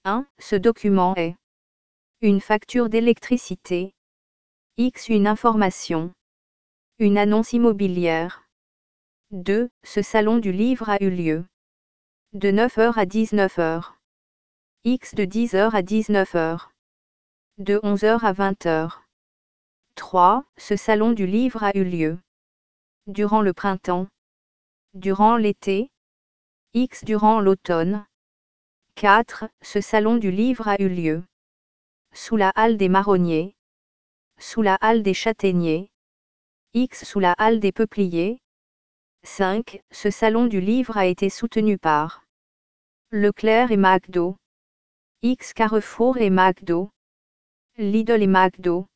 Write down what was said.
1. Ce document est une facture d'électricité. X. Une information. Une annonce immobilière. 2. Ce salon du livre a eu lieu de 9h à 19h. X. De 10h à 19h. De 11h à 20h. 3. Ce salon du livre a eu lieu durant le printemps. Durant l'été. X. Durant l'automne. 4. Ce salon du livre a eu lieu sous la halle des marronniers. Sous la halle des châtaigniers. X. Sous la halle des peupliers. 5. Ce salon du livre a été soutenu par Leclerc et McDo. X. Carrefour et McDo. Lidl et McDo.